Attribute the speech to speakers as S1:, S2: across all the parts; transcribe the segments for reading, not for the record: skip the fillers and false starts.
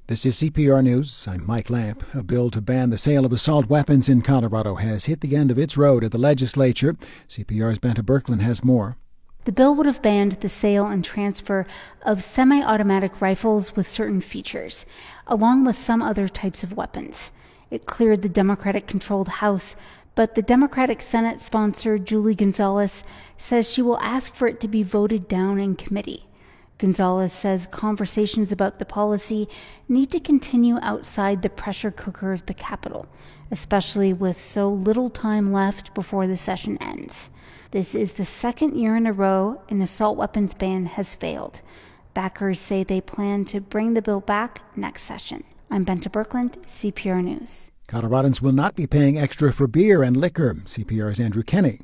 S1: This is CPR News. I'm Mike Lamp. A bill to ban the sale of assault weapons in Colorado has hit the end of its road at the legislature. CPR's Benta Birkeland has more.
S2: The bill would have banned the sale and transfer of semi-automatic rifles with certain features, along with some other types of weapons. It cleared the Democratic-controlled House, but the Democratic Senate sponsor, Julie Gonzalez, says she will ask for it to be voted down in committee. Gonzalez says conversations about the policy need to continue outside the pressure cooker of the Capitol, especially with so little time left before the session ends. This is the second year in a row an assault weapons ban has failed. Backers say they plan to bring the bill back next session. I'm Benta Birkeland, CPR News.
S1: Coloradans will not be paying extra for beer and liquor. CPR's Andrew Kenny.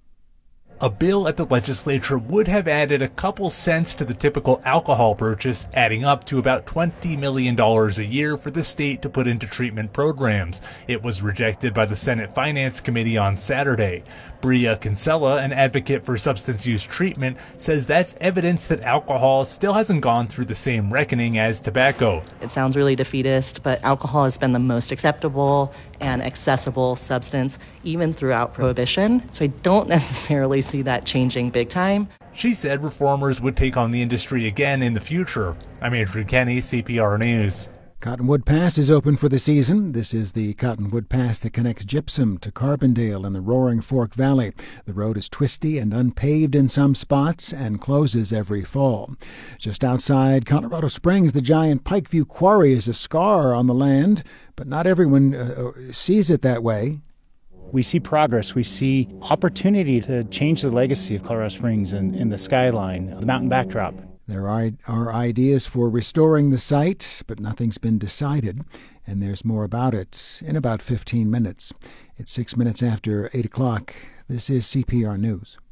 S3: A bill at the legislature would have added a couple cents to the typical alcohol purchase, adding up to about $20 million a year for the state to put into treatment programs. It was rejected by the Senate Finance Committee on Saturday. Bria Kinsella, an advocate for substance use treatment, says that's evidence that alcohol still hasn't gone through the same reckoning as tobacco.
S4: It sounds really defeatist, but alcohol has been the most acceptable and accessible substance even throughout Prohibition, so I don't necessarily see that changing big time.
S3: She said reformers would take on the industry again in the future. I'm Andrew Kenny, CPR News.
S1: Cottonwood Pass is open for the season. This is the Cottonwood Pass that connects Gypsum to Carbondale in the Roaring Fork Valley. The road is twisty and unpaved in some spots and closes every fall. Just outside Colorado Springs, the giant Pikeview Quarry is a scar on the land, but not everyone sees it that way.
S5: We see progress. We see opportunity to change the legacy of Colorado Springs and the skyline, the mountain backdrop.
S1: There are ideas for restoring the site, but nothing's been decided, and there's more about it in about 15 minutes. It's 6 minutes after 8 o'clock. This is CPR News.